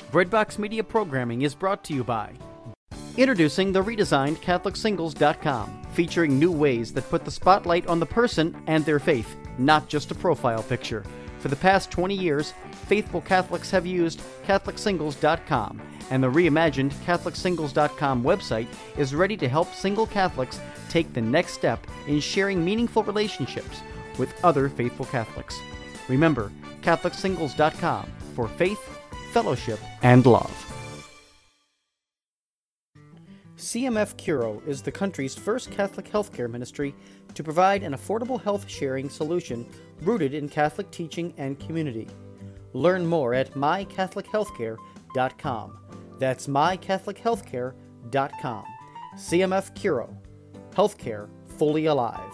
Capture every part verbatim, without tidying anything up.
Breadbox Media programming is brought to you by introducing the redesigned Catholic Singles dot com, featuring new ways that put the spotlight on the person and their faith, not just a profile picture. For the past twenty years, faithful Catholics have used Catholic Singles dot com, and the reimagined Catholic Singles dot com website is ready to help single Catholics take the next step in sharing meaningful relationships with other faithful Catholics. Remember, Catholic Singles dot com for faith, fellowship, and love. C M F Curo is the country's first Catholic healthcare ministry to provide an affordable health sharing solution rooted in Catholic teaching and community. Learn more at my catholic healthcare dot com. That's my catholic healthcare dot com. C M F Curo. Healthcare fully alive.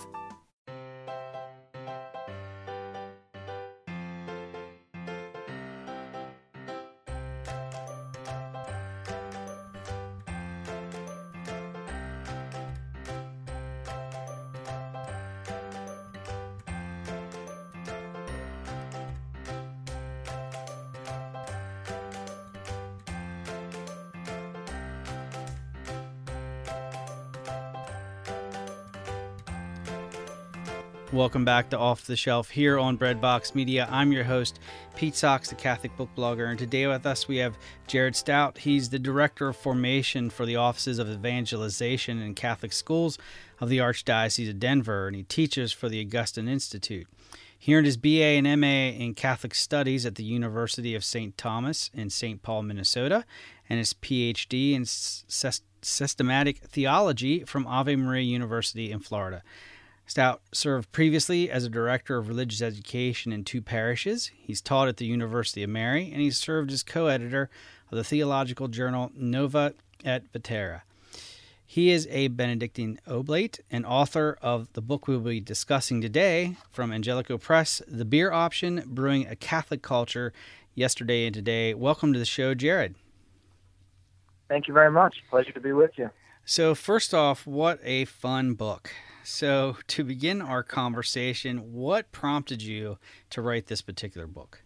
Welcome back to Off the Shelf here on Breadbox Media. I'm your host, Pete Socks, the Catholic book blogger, and today with us we have Jared Stout. He's the Director of Formation for the Offices of Evangelization in Catholic Schools of the Archdiocese of Denver, and he teaches for the Augustine Institute. He earned his B A and M A in Catholic Studies at the University of Saint Thomas in Saint Paul, Minnesota, and his P H D in Systematic Theology from Ave Maria University in Florida. Stout served previously as a director of religious education in two parishes. He's taught at the University of Mary, and he's served as co-editor of the theological journal Nova et Vetera. He is a Benedictine Oblate and author of the book we'll be discussing today from Angelico Press, The Beer Option, Brewing a Catholic Culture, Yesterday and Today. Welcome to the show, Jared. Thank you very much. Pleasure to be with you. So first off, what a fun book. So to begin our conversation, what prompted you to write this particular book?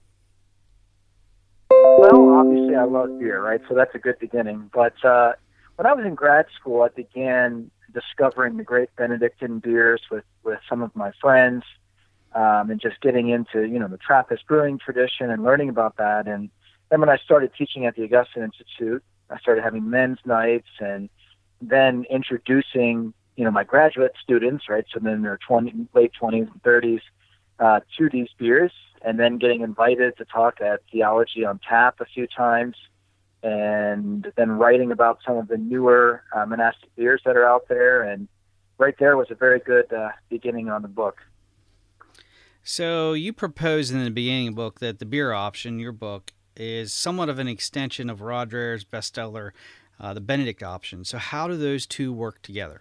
Well, obviously I love beer, right? So that's a good beginning. But uh, when I was in grad school, I began discovering the great Benedictine beers with, with some of my friends um, and just getting into, you know, the Trappist brewing tradition and learning about that. And then when I started teaching at the Augustine Institute, I started having men's nights and then introducing you know, my graduate students, right, so then they're twenty, late twenties and thirties, uh, to these beers, and then getting invited to talk at Theology on Tap a few times, and then writing about some of the newer uh, monastic beers that are out there, and right there was a very good uh, beginning on the book. So you proposed in the beginning of the book that The Beer Option, your book, is somewhat of an extension of Rod Dreher's bestseller, uh, The Benedict Option. So how do those two work together?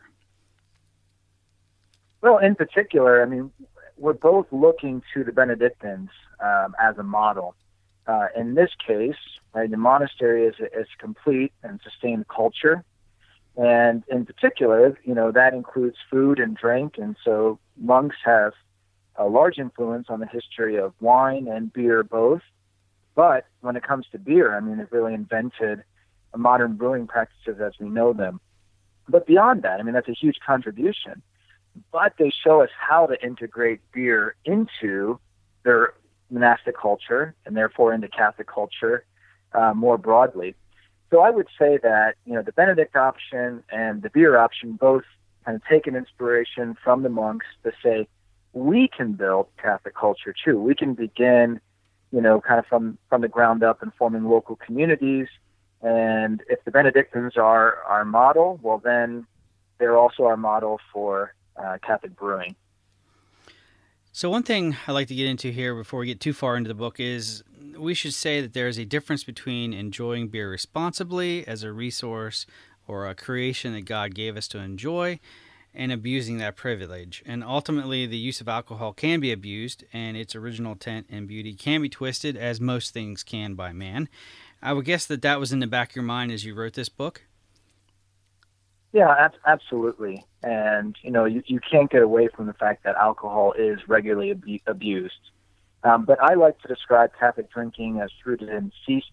Well, in particular, I mean, we're both looking to the Benedictines um, as a model. Uh, in this case, right, the monastery is is complete and sustained culture, and in particular, you know, that includes food and drink, and so monks have a large influence on the history of wine and beer both. But when it comes to beer, I mean, it really invented modern brewing practices as we know them. But beyond that, I mean, that's a huge contribution. But they show us how to integrate beer into their monastic culture and therefore into Catholic culture uh, more broadly. So I would say that, you know, the Benedict option and the beer option both kind of take an inspiration from the monks to say, we can build Catholic culture too. We can begin, you know, kind of from, from the ground up and forming local communities. And if the Benedictines are our model, well, then they're also our model for Uh, Catholic brewing. So one thing I'd like to get into here before we get too far into the book is we should say that there is a difference between enjoying beer responsibly as a resource or a creation that God gave us to enjoy and abusing that privilege. And ultimately, the use of alcohol can be abused and its original intent and beauty can be twisted, as most things can by man. I would guess that that was in the back of your mind as you wrote this book? Yeah, ab- absolutely. And, you know, you, you can't get away from the fact that alcohol is regularly ab- abused. Um, but I like to describe Catholic drinking as rooted in feasting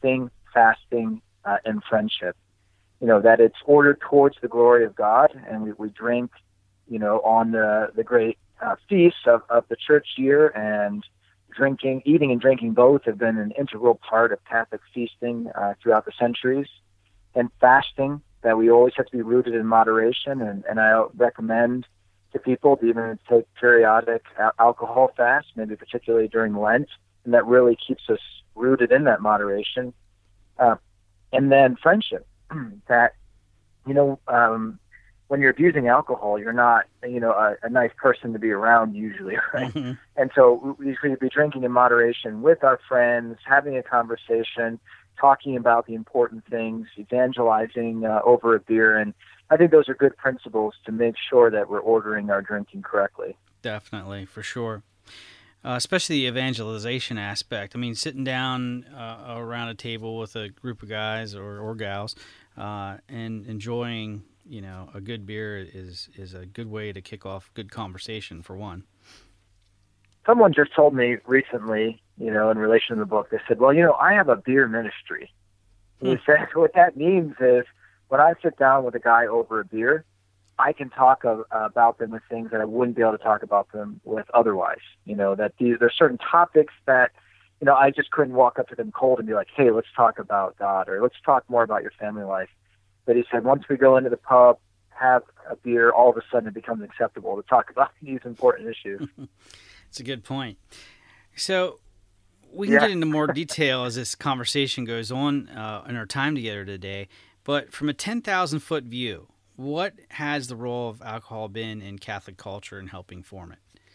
fasting, uh, and friendship. You know, that it's ordered towards the glory of God, and we, we drink, you know, on the, the great uh, feasts of, of the church year, and drinking, eating and drinking both have been an integral part of Catholic feasting uh, throughout the centuries. And fasting, that we always have to be rooted in moderation, and, and I recommend to people to even take periodic alcohol fast, maybe particularly during Lent, and that really keeps us rooted in that moderation. Uh, and then friendship, that, you know, um, when you're abusing alcohol, you're not, you know, a, a nice person to be around usually, right? Mm-hmm. And so we should be drinking in moderation with our friends, having a conversation, talking about the important things, evangelizing uh, over a beer. And I think those are good principles to make sure that we're ordering our drinking correctly. Definitely, for sure. Uh, especially the evangelization aspect. I mean, sitting down uh, around a table with a group of guys or, or gals uh, and enjoying, you know, a good beer is, is a good way to kick off good conversation, for one. Someone just told me recently, you know, in relation to the book, they said, well, you know, I have a beer ministry. And he said, what that means is when I sit down with a guy over a beer, I can talk uh, about them with things that I wouldn't be able to talk about them with otherwise. You know, that these, there's certain topics that, you know, I just couldn't walk up to them cold and be like, hey, let's talk about God, or let's talk more about your family life. But he said, once we go into the pub, have a beer, all of a sudden it becomes acceptable to talk about these important issues. It's a good point. So we can yeah. get into more detail as this conversation goes on uh, in our time together today. But from a ten thousand foot view, what has the role of alcohol been in Catholic culture in helping form it?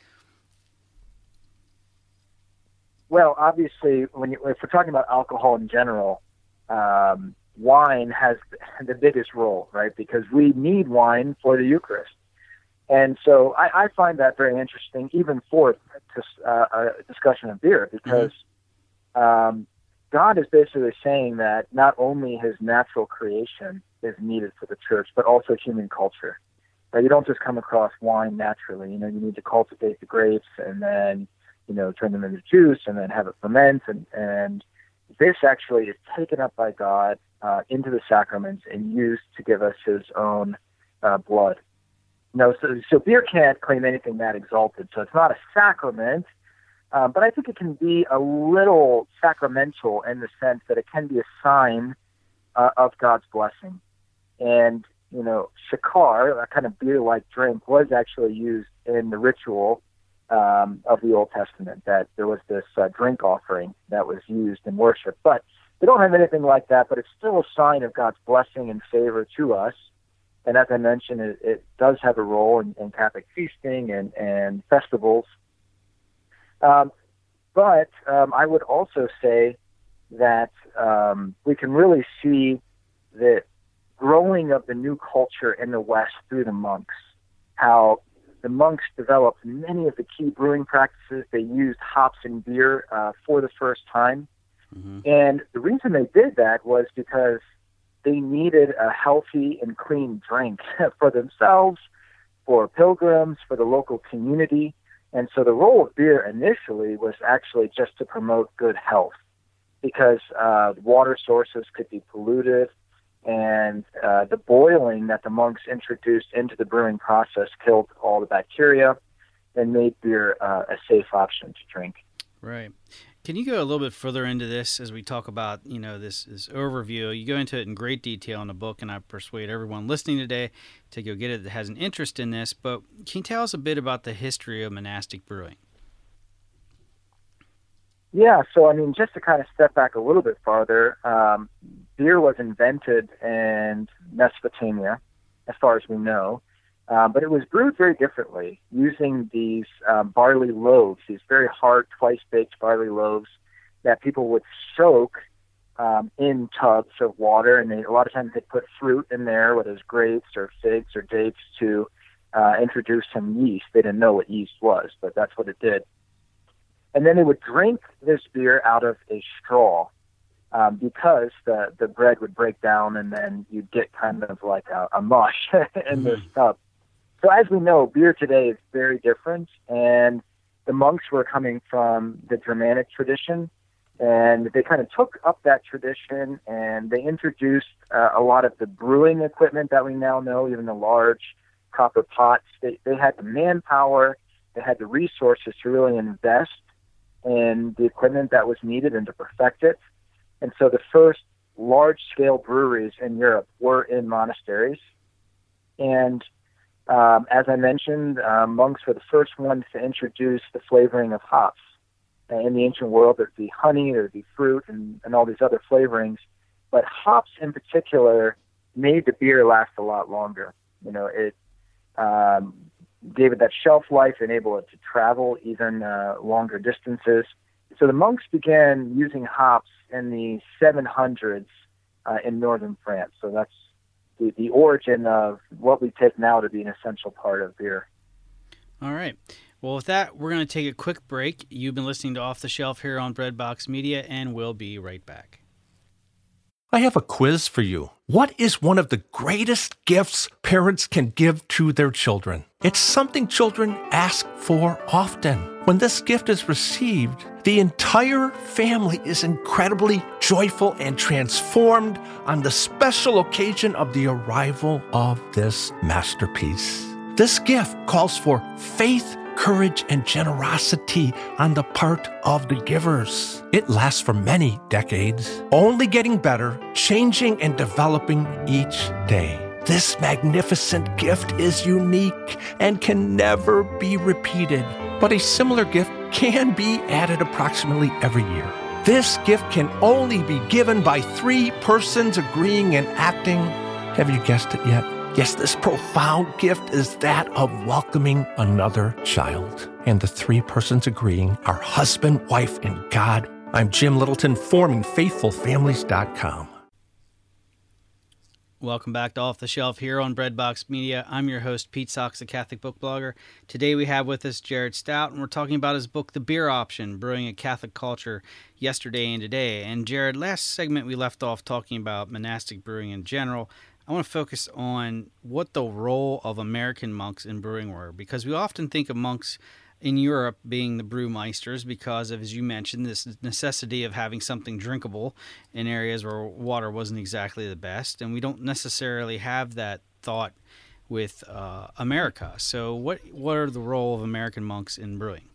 Well, obviously, when you, if we're talking about alcohol in general, um, wine has the biggest role, right? Because we need wine for the Eucharist. And so I, I find that very interesting, even for uh, a discussion of beer, because mm-hmm. um, God is basically saying that not only his natural creation is needed for the church, but also human culture. Right? You don't just come across wine naturally. You know, you need to cultivate the grapes and then, you know, turn them into juice and then have it ferment. And, and this actually is taken up by God uh, into the sacraments and used to give us his own uh, blood. No, so, so beer can't claim anything that exalted. So it's not a sacrament, um, but I think it can be a little sacramental in the sense that it can be a sign uh, of God's blessing. And, you know, shakar, a kind of beer-like drink, was actually used in the ritual um, of the Old Testament, that there was this uh, drink offering that was used in worship. But they don't have anything like that, but it's still a sign of God's blessing and favor to us. And as I mentioned, it, it does have a role in, in Catholic feasting and, and festivals. Um, but um, I would also say that um, we can really see the growing of the new culture in the West through the monks, how the monks developed many of the key brewing practices. They used hops in beer uh, for the first time. Mm-hmm. And the reason they did that was because they needed a healthy and clean drink for themselves, for pilgrims, for the local community. And so the role of beer initially was actually just to promote good health, because uh, water sources could be polluted, and uh, the boiling that the monks introduced into the brewing process killed all the bacteria and made beer uh, a safe option to drink. Right. Can you go a little bit further into this as we talk about, you know, this, this overview? You go into it in great detail in the book, and I persuade everyone listening today to go get it that has an interest in this. But can you tell us a bit about the history of monastic brewing? Yeah, so I mean, just to kind of step back a little bit farther, um, beer was invented in Mesopotamia, as far as we know. Um, but it was brewed very differently, using these um, barley loaves, these very hard, twice-baked barley loaves that people would soak um, in tubs of water. And they, a lot of times they'd put fruit in there, whether it's grapes or figs or dates, to uh, introduce some yeast. They didn't know what yeast was, but that's what it did. And then they would drink this beer out of a straw um, because the, the bread would break down, and then you'd get kind of like a, a mush in mm-hmm. this tub. So as we know, beer today is very different, and the monks were coming from the Germanic tradition, And they kind of took up that tradition, and they introduced uh, a lot of the brewing equipment that we now know, even the large copper pots. They, they had the manpower, they had the resources to really invest in the equipment that was needed and to perfect it. And so the first large-scale breweries in Europe were in monasteries. And um, as I mentioned, uh, monks were the first ones to introduce the flavoring of hops. In the ancient world, there'd be honey, there'd be fruit, and, and all these other flavorings. But hops in particular made the beer last a lot longer. You know, it um, gave it that shelf life, enabled it to travel even uh, longer distances. So the monks began using hops in the seven hundreds uh, in northern France. So that's the, the origin of what we take now to be an essential part of beer. All right. Well, with that, we're going to take a quick break. You've been listening to Off the Shelf here on Breadbox Media, and we'll be right back. I have a quiz for you. What is one of the greatest gifts parents can give to their children? It's something children ask for often. When this gift is received, the entire family is incredibly joyful and transformed on the special occasion of the arrival of this masterpiece. This gift calls for faith, courage, and generosity on the part of the givers. It lasts for many decades, only getting better, changing and developing each day. This magnificent gift is unique and can never be repeated, but a similar gift can be added approximately every year. This gift can only be given by three persons agreeing and acting. Have you guessed it yet? Yes, this profound gift is that of welcoming another child. And the three persons agreeing are husband, wife, and God. I'm Jim Littleton, forming faithful families dot com. Welcome back to Off the Shelf here on Breadbox Media. I'm your host, Pete Socks, the Catholic book blogger. Today we have with us Jared Stout, and we're talking about his book, The Beer Option, Brewing a Catholic Culture, Yesterday and Today. And Jared, last segment we left off talking about monastic brewing in general. I want to focus on what the role of American monks in brewing were, because we often think of monks in Europe being the brewmeisters because of, as you mentioned, this necessity of having something drinkable in areas where water wasn't exactly the best, and we don't necessarily have that thought with uh, America. So what what are the role of American monks in brewing?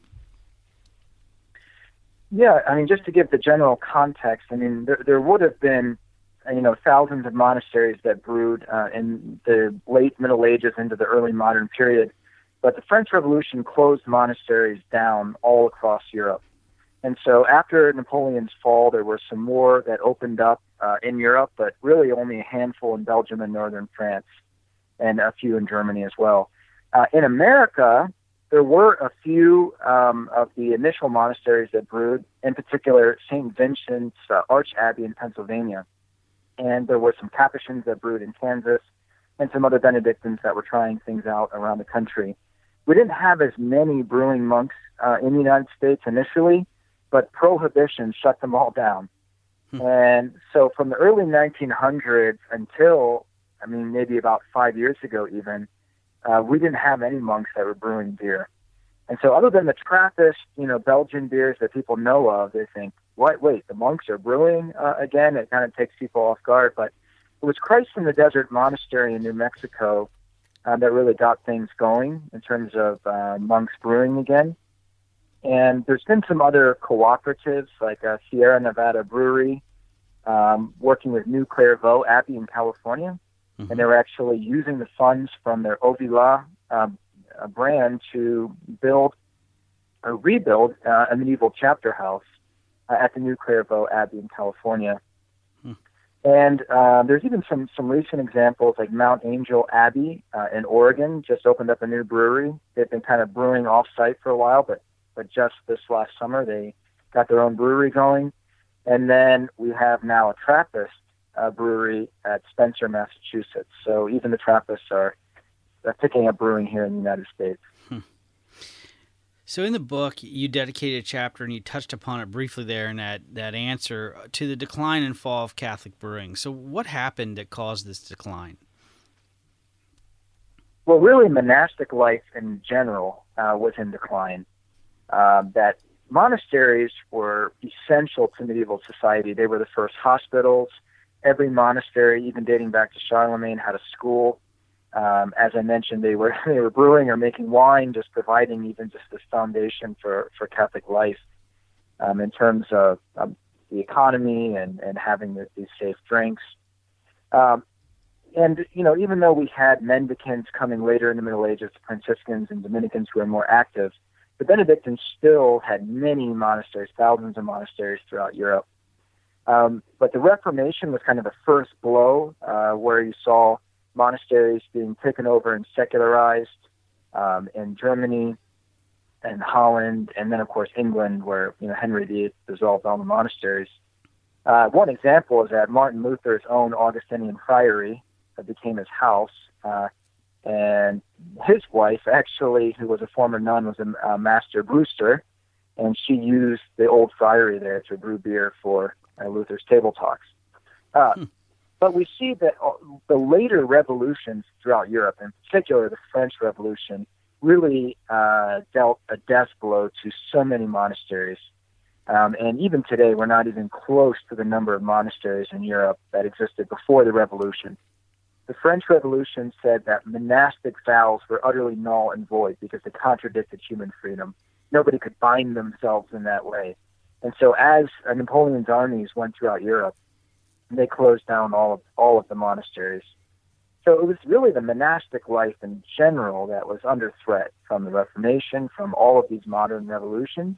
Yeah, I mean, just to give the general context, I mean, there, there would have been you know, thousands of monasteries that brewed uh, in the late Middle Ages into the early modern period. But the French Revolution closed monasteries down all across Europe. And so after Napoleon's fall, there were some more that opened up uh, in Europe, but really only a handful in Belgium and northern France, and a few in Germany as well. Uh, in America, there were a few um, of the initial monasteries that brewed, in particular Saint Vincent's uh, Arch Abbey in Pennsylvania. And there were some Capuchins that brewed in Kansas and some other Benedictines that were trying things out around the country. We didn't have as many brewing monks uh, in the United States initially, but Prohibition shut them all down. Hmm. And so from the early nineteen hundreds until, I mean, maybe about five years ago even, uh, we didn't have any monks that were brewing beer. And so other than the Trappist, you know, Belgian beers that people know of, they think, What, wait, the monks are brewing uh, again? It kind of takes people off guard. But it was Christ in the Desert Monastery in New Mexico uh, that really got things going in terms of uh, monks brewing again. And there's been some other cooperatives like uh, Sierra Nevada Brewery, um, working with New Clairvaux Abbey in California. Mm-hmm. And they were actually using the funds from their Ovila uh, brand to build or rebuild uh, a medieval chapter house at the New Clairvaux Abbey in California. Hmm. And uh, there's even some, some recent examples like Mount Angel Abbey uh, in Oregon just opened up a new brewery. They've been kind of brewing off-site for a while, but, but just this last summer they got their own brewery going. And then we have now a Trappist uh, brewery at Spencer, Massachusetts. So even the Trappists are, are picking up brewing here in the United States. Hmm. So in the book, you dedicated a chapter, and you touched upon it briefly there in that, that answer, to the decline and fall of Catholic brewing. So what happened that caused this decline? Well, really, monastic life in general uh, was in decline. Uh, that monasteries were essential to medieval society. They were the first hospitals. Every monastery, even dating back to Charlemagne, had a school. Um, as I mentioned, they were they were brewing or making wine, just providing even just this foundation for, for Catholic life um, in terms of um, the economy and, and having the, these safe drinks. Um, and, you know, even though we had mendicants coming later in the Middle Ages, Franciscans and Dominicans who were more active, the Benedictines still had many monasteries, thousands of monasteries throughout Europe. Um, but the Reformation was kind of the first blow uh, where you saw monasteries being taken over and secularized um, in Germany and Holland, and then, of course, England, where you know Henry the Eighth dissolved all the monasteries. Uh, one example is that Martin Luther's own Augustinian Priory uh, became his house, uh, and his wife, actually, who was a former nun, was a uh, master brewster, and she used the old friary there to brew beer for uh, Luther's table talks. Uh, hmm. But we see that the later revolutions throughout Europe, in particular the French Revolution, really uh, dealt a death blow to so many monasteries. Um, and even today, we're not even close to the number of monasteries in Europe that existed before the Revolution. The French Revolution said that monastic vows were utterly null and void because they contradicted human freedom. Nobody could bind themselves in that way. And so as Napoleon's armies went throughout Europe, they closed down all of all of the monasteries. So it was really the monastic life in general that was under threat from the Reformation, from all of these modern revolutions.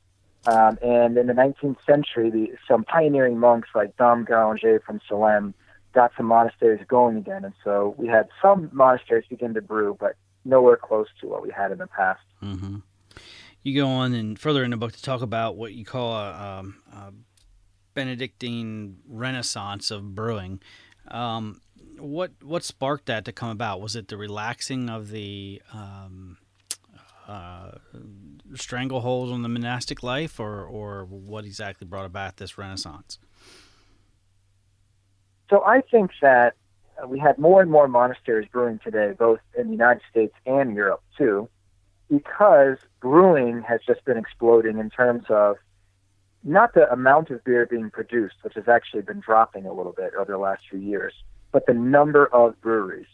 Um, and in the nineteenth century, the, some pioneering monks like Dom Guéranger from Salem got some monasteries going again. And so we had some monasteries begin to brew, but nowhere close to what we had in the past. Mm-hmm. You go on and further in the book to talk about what you call a, um, a Benedictine renaissance of brewing. Um, what what sparked that to come about? Was it the relaxing of the um, uh, strangleholds on the monastic life, or or what exactly brought about this renaissance? So I think that we had more and more monasteries brewing today, both in the United States and Europe too, because brewing has just been exploding in terms of not the amount of beer being produced, which has actually been dropping a little bit over the last few years, but the number of breweries.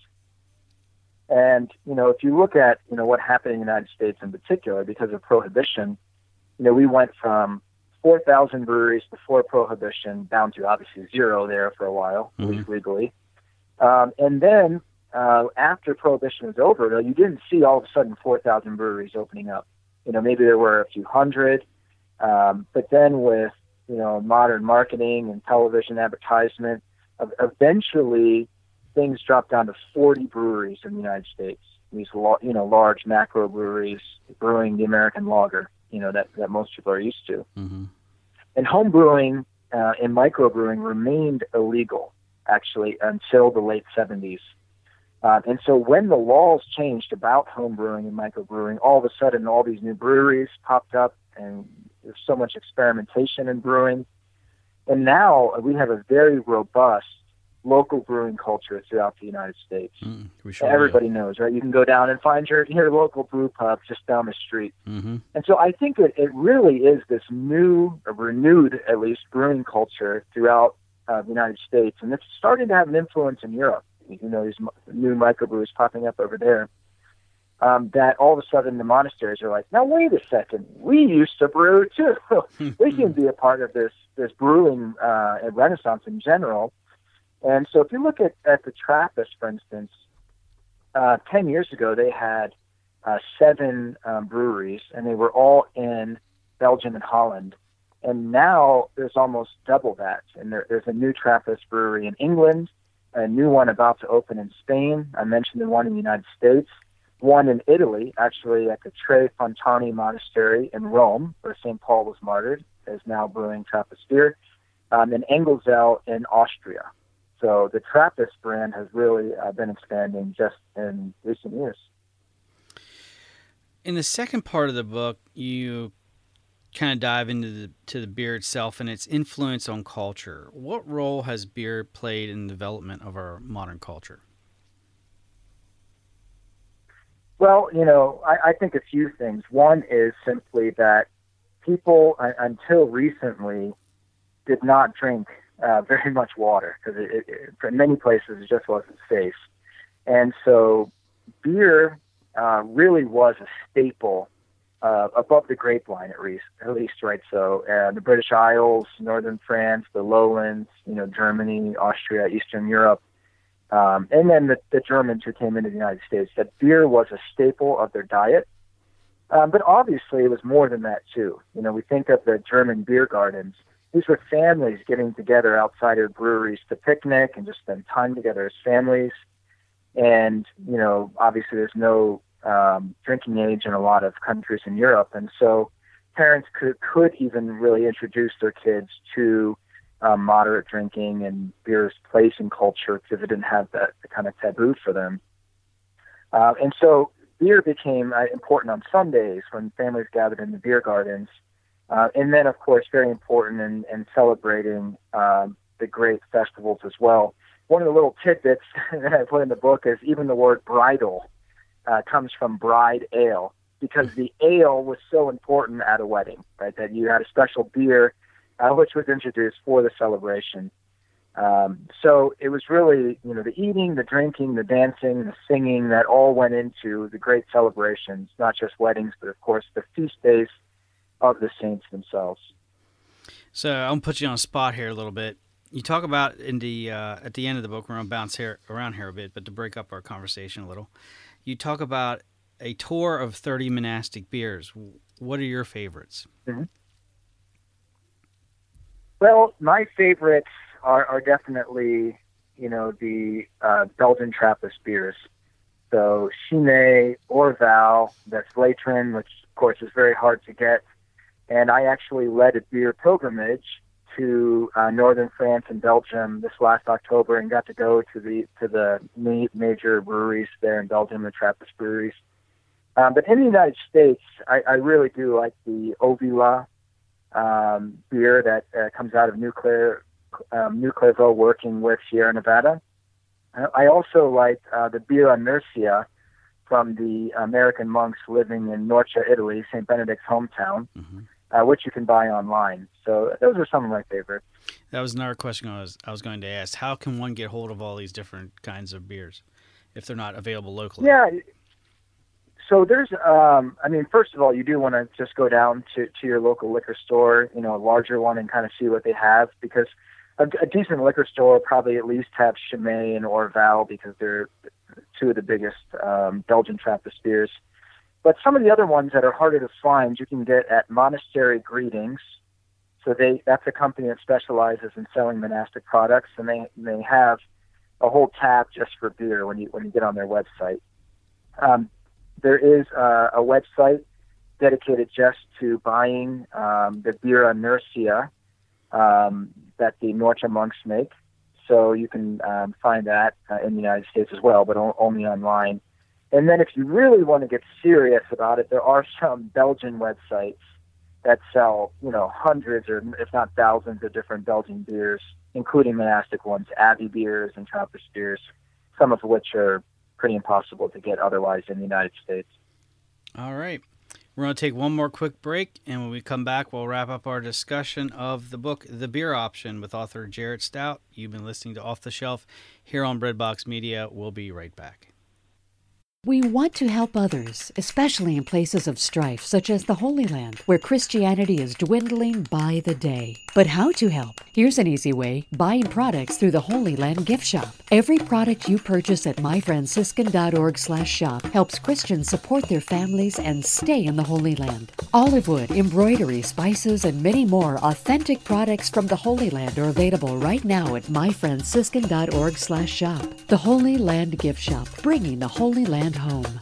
And, you know, if you look at, you know, what happened in the United States in particular, because of Prohibition, you know, we went from four thousand breweries before Prohibition down to obviously zero there for a while, mm-hmm. at least legally. Um, and then uh, after Prohibition was over, though, you didn't see all of a sudden four thousand breweries opening up. You know, maybe there were a few hundred. Um, but then with, you know, modern marketing and television advertisement, eventually things dropped down to forty breweries in the United States. These, you know, large macro breweries brewing the American lager, you know, that, that most people are used to. Mm-hmm. And home brewing uh, and microbrewing remained illegal, actually, until the late seventies. Uh, and so when the laws changed about home brewing and microbrewing, all of a sudden all these new breweries popped up, and there's so much experimentation in brewing. And now we have a very robust local brewing culture throughout the United States. Mm, we sure Everybody do. knows, right? You can go down and find your, your local brew pub just down the street. Mm-hmm. And so I think that it really is this new, or renewed at least, brewing culture throughout uh, the United States. And it's starting to have an influence in Europe. You know, these new microbrews popping up over there. Um, that all of a sudden the monasteries are like, now wait a second, we used to brew too. We can be a part of this this brewing uh, renaissance in general. And so if you look at, at the Trappist, for instance, uh, ten years ago they had uh, seven um, breweries, and they were all in Belgium and Holland. And now there's almost double that. And there, there's a new Trappist brewery in England, a new one about to open in Spain. I mentioned the one in the United States. One in Italy, actually at the Tre Fontani Monastery in Rome, where Saint Paul was martyred, is now brewing Trappist beer, um, and Engelzell in Austria. So the Trappist brand has really uh, been expanding just in recent years. In the second part of the book, you kind of dive into the to the beer itself and its influence on culture. What role has beer played in the development of our modern culture? Well, you know, I, I think a few things. One is simply that people uh, until recently did not drink uh, very much water because it, it, in many places it just wasn't safe. And so beer uh, really was a staple uh, above the grapevine, at least, at least, right? So uh, the British Isles, northern France, the lowlands, you know, Germany, Austria, Eastern Europe, um, and then the, the Germans who came into the United States, that beer was a staple of their diet. Um, but obviously it was more than that too. You know, we think of the German beer gardens. These were families getting together outside of breweries to picnic and just spend time together as families. And, you know, obviously there's no um, drinking age in a lot of countries in Europe. And so parents could, could even really introduce their kids to um, moderate drinking and beer's place in culture because it didn't have that kind of taboo for them. Uh, and so beer became uh, important on Sundays when families gathered in the beer gardens. Uh, and then, of course, very important in, in celebrating um, the great festivals as well. One of the little tidbits that I put in the book is even the word bridal uh, comes from bride ale, because the ale was so important at a wedding, right? That you had a special beer uh, which was introduced for the celebration. Um, so it was really, you know, the eating, the drinking, the dancing, the singing that all went into the great celebrations, not just weddings, but of course the feast days of the saints themselves. So I'm gonna put you on a spot here a little bit. You talk about in the uh, at the end of the book, we're gonna bounce here around here a bit, but to break up our conversation a little, you talk about a tour of thirty monastic beers. What are your favorites? Mm-hmm. Well, my favorites are, are definitely, you know, the uh, Belgian Trappist beers. So Chimay, Orval, that's Latrin, which of course is very hard to get. And I actually led a beer pilgrimage to uh, northern France and Belgium this last October, and got to go to the to the major breweries there in Belgium, the Trappist breweries. Um, but in the United States, I, I really do like the Ovila um, beer that uh, comes out of Nuclear um, Nuclearville, working with Sierra Nevada. I also like uh, the Birra Nursia from the American monks living in Norcia, Italy, Saint Benedict's hometown, mm-hmm. uh, which you can buy online. So those are some of my favorites. That was another question I was I was going to ask. How can one get hold of all these different kinds of beers if they're not available locally? Yeah. So there's, um, I mean, first of all, you do want to just go down to, to your local liquor store, you know, a larger one, and kind of see what they have, because a, a decent liquor store will probably at least have Chimay and Orval, because they're two of the biggest um, Belgian Trappist beers. But some of the other ones that are harder to find, you can get at Monastery Greetings. So they that's a company that specializes in selling monastic products, and they they have a whole tab just for beer when you when you get on their website. Um, there is uh, a website dedicated just to buying um, the Birra Nursia um, that the Norcia monks make. So you can um, find that uh, in the United States as well, but o- only online. And then if you really want to get serious about it, there are some Belgian websites that sell, you know, hundreds or if not thousands of different Belgian beers, including monastic ones, Abbey beers and Trappist beers, some of which are pretty impossible to get otherwise in the United States. All right. We're going to take one more quick break, and when we come back, we'll wrap up our discussion of the book, The Beer Option, with author Jared Stout. You've been listening to Off the Shelf here on Breadbox Media. We'll be right back. We want to help others, especially in places of strife, such as the Holy Land, where Christianity is dwindling by the day. But how to help? Here's an easy way: buying products through the Holy Land gift shop. Every product you purchase at my franciscan dot org slash shop helps Christians support their families and stay in the Holy Land. Olive wood, embroidery, spices, and many more authentic products from the Holy Land are available right now at my franciscan dot org slash shop. The Holy Land gift shop, bringing the Holy Land home.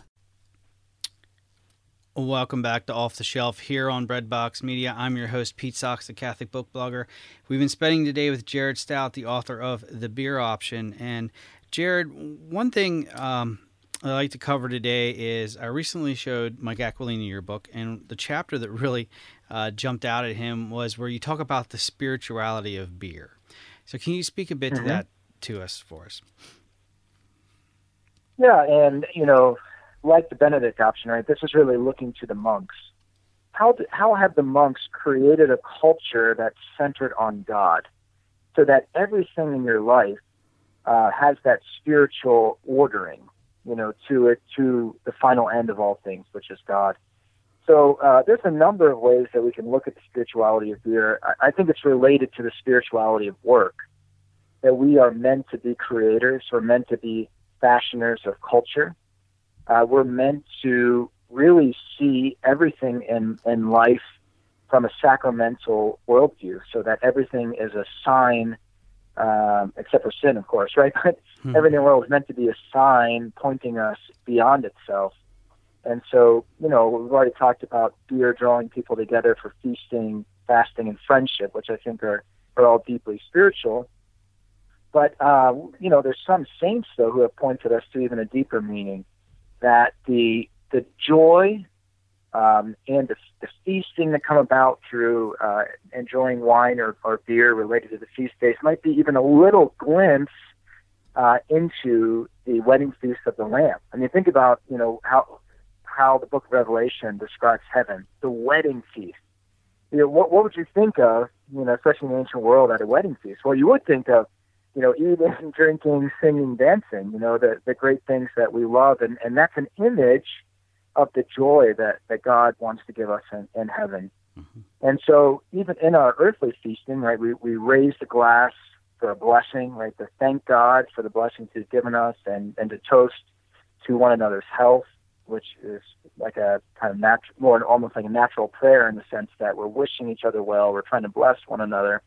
Welcome back to Off the Shelf here on Breadbox Media. I'm your host, Pete Socks, the Catholic book blogger. We've been spending today with Jared Stout, the author of The Beer Option. And Jared, one thing um, I'd like to cover today is I recently showed Mike Aquilini your book, and the chapter that really uh, jumped out at him was where you talk about the spirituality of beer. So can you speak a bit mm-hmm. to that to us for us? Yeah, and, you know, like the Benedict option, right, this is really looking to the monks. how do, how have the monks created a culture that's centered on God, so that everything in your life uh, has that spiritual ordering, you know, to it, to the final end of all things, which is God. So uh, there's a number of ways that we can look at the spirituality of beer. I, I think it's related to the spirituality of work, that we are meant to be creators, we're meant to be fashioners of culture. Uh, we're meant to really see everything in, in life from a sacramental worldview, so that everything is a sign, um, except for sin, of course, right? But hmm. everything in the world is meant to be a sign pointing us beyond itself. And so, you know, we've already talked about beer drawing people together for feasting, fasting, and friendship, which I think are, are all deeply spiritual. But, uh, you know, there's some saints, though, who have pointed us to even a deeper meaning, that the the joy um, and the, the feasting that come about through uh, enjoying wine or, or beer related to the feast days might be even a little glimpse uh, into the wedding feast of the Lamb. I mean, think about, you know, how how the book of Revelation describes heaven, the wedding feast. You know, what, what would you think of, you know, especially in the ancient world, at a wedding feast? Well, you would think of, you know, eating, drinking, singing, dancing, you know, the, the great things that we love. And, and that's an image of the joy that, that God wants to give us in, in heaven. Mm-hmm. And so even in our earthly feasting, right, we, we raise the glass for a blessing, right, to thank God for the blessings he's given us, and, and to toast to one another's health, which is like a kind of natural, more almost like a natural prayer, in the sense that we're wishing each other well, we're trying to bless one another.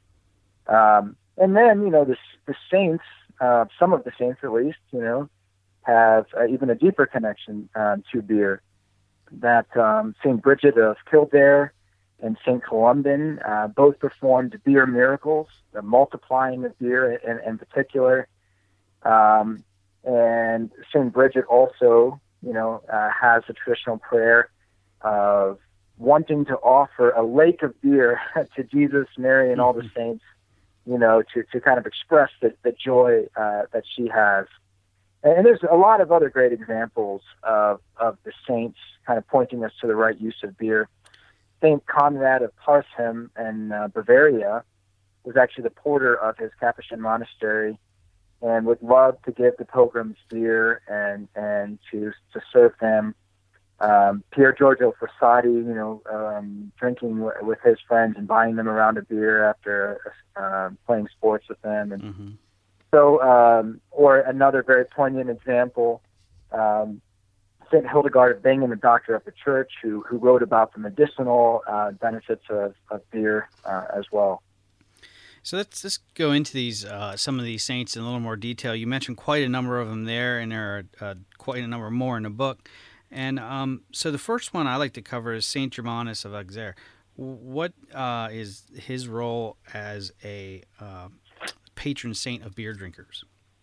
Um, And then, you know, the, the saints, uh, some of the saints at least, you know, have uh, even a deeper connection um, to beer. That um, Saint Bridget of Kildare and Saint Columban uh, both performed beer miracles, the multiplying of beer in, in particular. Um, and Saint Bridget also, you know, uh, has a traditional prayer of wanting to offer a lake of beer to Jesus, Mary, and all the saints, you know, to, to kind of express the, the joy uh, that she has. And there's a lot of other great examples of, of the saints kind of pointing us to the right use of beer. Saint Conrad of Parsheim in uh, Bavaria was actually the porter of his Capuchin monastery, and would love to give the pilgrims beer and, and to to serve them. Um, Pier Giorgio Frassati, you know, um, drinking w- with his friends and buying them a round of beer after uh, playing sports with them. And mm-hmm. so, um, or another very poignant example, um, Saint Hildegard of Bingen, the doctor of the church, who who wrote about the medicinal uh, benefits of, of beer uh, as well. So let's just go into these uh, some of these saints in a little more detail. You mentioned quite a number of them there, and there are uh, quite a number more in the book. And um, so the first one I like to cover is Saint Germanus of Auxerre. What uh, is his role as a uh, patron saint of beer drinkers?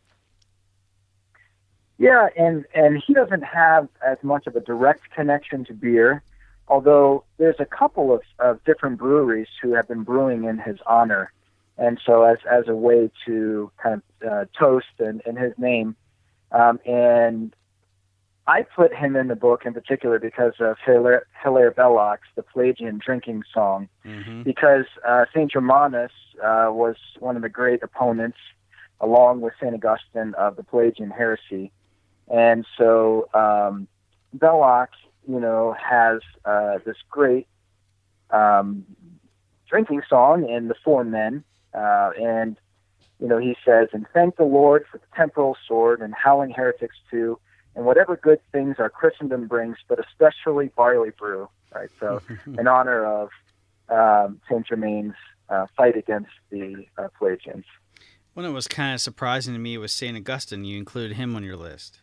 Yeah, and, and he doesn't have as much of a direct connection to beer, although there's a couple of, of different breweries who have been brewing in his honor. And so as as a way to kind of uh, toast in, in his name. Um, and I put him in the book in particular because of Hilaire, Hilaire Belloc's The Pelagian Drinking Song, mm-hmm. because uh, Saint Germanus uh, was one of the great opponents, along with Saint Augustine, of the Pelagian heresy. And so um, Belloc, you know, has uh, this great um, drinking song in The Four Men, uh, and, you know, he says, "And thank the Lord for the temporal sword, and howling heretics too, and whatever good things our Christendom brings, but especially barley brew," right? So in honor of um, Saint Germain's uh, fight against the uh, Pelagians. Well, it was kind of surprising to me it was Saint Augustine. You included him on your list.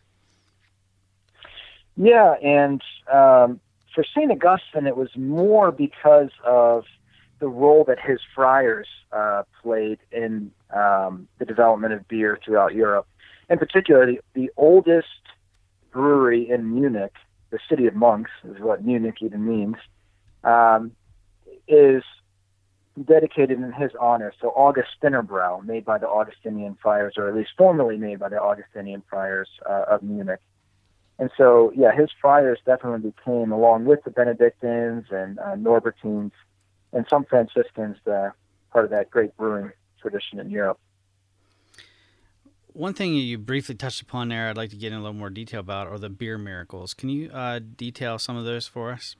Yeah, and um, for Saint Augustine, it was more because of the role that his friars uh, played in um, the development of beer throughout Europe. In particular, the, the oldest brewery in Munich, the city of monks, is what Munich even means, um, is dedicated in his honor. So Augustinerbrau, made by the Augustinian friars, or at least formerly made by the Augustinian friars uh, of Munich. And so, yeah, his friars definitely became, along with the Benedictines and uh, Norbertines and some Franciscans, uh, part of that great brewing tradition in Europe. One thing you briefly touched upon there I'd like to get in a little more detail about are the beer miracles. Can you uh, detail some of those for us?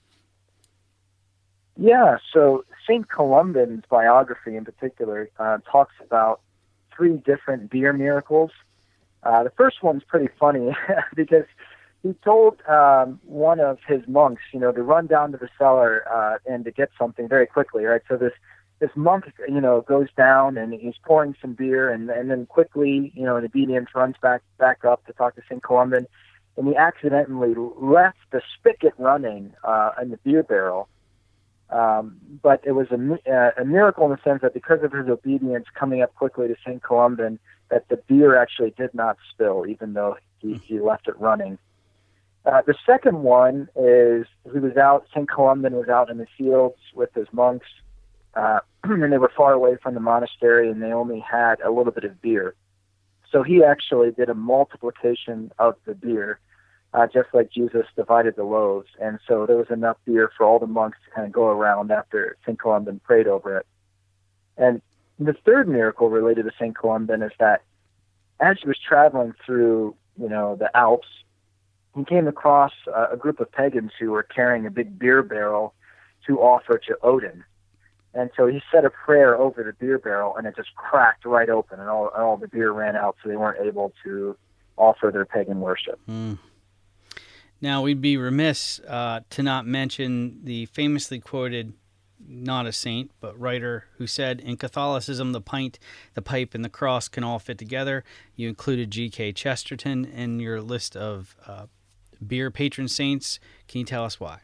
Yeah, so Saint Columban's biography in particular uh, talks about three different beer miracles. Uh, the first one's pretty funny because he told um, one of his monks, you know, to run down to the cellar uh, and to get something very quickly, right? So this this monk, you know, goes down and he's pouring some beer, and, and then quickly, you know, in obedience, runs back back up to talk to Saint Columban, and he accidentally left the spigot running uh, in the beer barrel. Um, but it was a, uh, a miracle in the sense that because of his obedience coming up quickly to Saint Columban, that the beer actually did not spill, even though he, he left it running. Uh, the second one is he was out, Saint Columban was out in the fields with his monks, uh, and they were far away from the monastery, and they only had a little bit of beer. So he actually did a multiplication of the beer, Uh, just like Jesus divided the loaves. And so there was enough beer for all the monks to kind of go around after Saint Columban prayed over it. And the third miracle related to Saint Columban is that as he was traveling through, you know, the Alps, he came across uh, a group of pagans who were carrying a big beer barrel to offer to Odin. And so he said a prayer over the beer barrel, and it just cracked right open, and all, all the beer ran out, so they weren't able to offer their pagan worship. Mm. Now, we'd be remiss uh, to not mention the famously quoted, not a saint, but writer, who said, in Catholicism, the pint, the pipe, and the cross can all fit together. You included G K Chesterton in your list of uh, beer patron saints. Can you tell us why?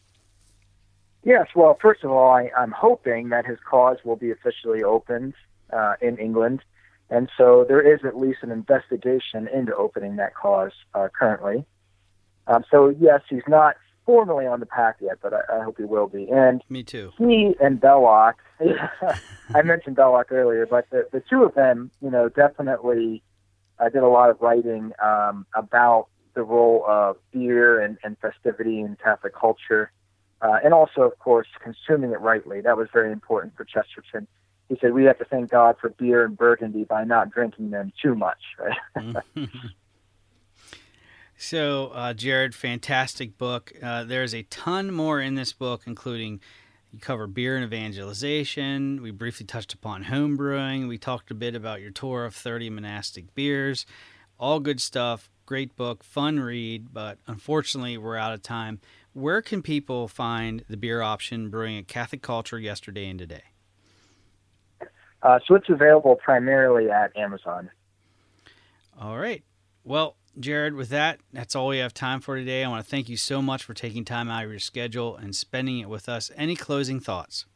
Yes, well, first of all, I, I'm hoping that his cause will be officially opened uh, in England. And so there is at least an investigation into opening that cause uh, currently. Um, so, yes, he's not formally on the path yet, but I, I hope he will be. And Me too. He and Belloc, I mentioned Belloc earlier, but the, the two of them, you know, definitely uh, did a lot of writing um, about the role of beer and, and festivity in Catholic culture, uh, and also, of course, consuming it rightly. That was very important for Chesterton. He said we have to thank God for beer and Burgundy by not drinking them too much, right? So, uh, Jared, fantastic book. Uh, there's a ton more in this book, including you cover beer and evangelization. We briefly touched upon home brewing. We talked a bit about your tour of thirty monastic beers. All good stuff. Great book. Fun read, but unfortunately, we're out of time. Where can people find the beer option, Brewing a Catholic Culture Yesterday and Today? Uh, so it's available primarily at Amazon. All right. Well, Jared, with that, that's all we have time for today. I want to thank you so much for taking time out of your schedule and spending it with us. Any closing thoughts?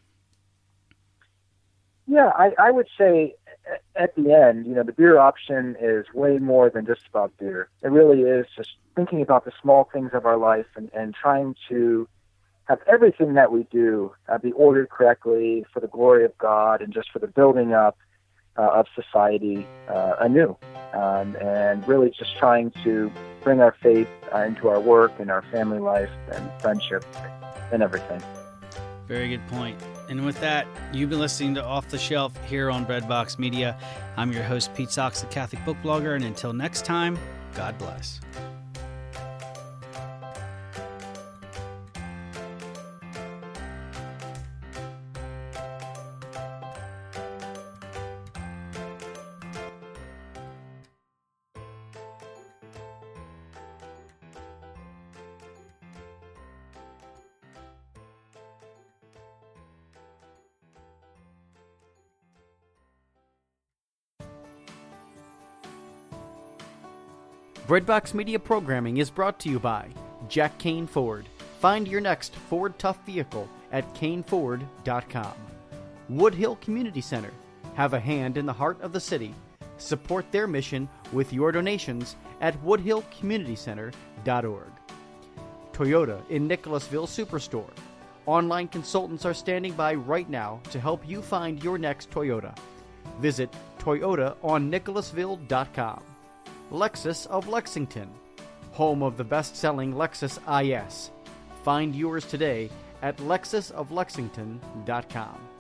Yeah, I, I would say at the end, you know, the beer option is way more than just about beer. It really is just thinking about the small things of our life and, and trying to have everything that we do uh, be ordered correctly for the glory of God and just for the building up uh, of society uh, anew. Um, and really just trying to bring our faith uh, into our work and our family life and friendship and everything. Very good point. And with that, you've been listening to Off the Shelf here on Breadbox Media. I'm your host, Pete Socks, the Catholic Book Blogger, and until next time, God bless. Breadbox Media programming is brought to you by Jack Kane Ford. Find your next Ford Tough vehicle at Kane Ford dot com. Woodhill Community Center. Have a hand in the heart of the city. Support their mission with your donations at woodhill community center dot org. Toyota in Nicholasville Superstore. Online consultants are standing by right now to help you find your next Toyota. Visit Toyota on Nicholasville dot com. Lexus of Lexington. home of the best-selling Lexus I S. Find yours today at lexus of lexington dot com.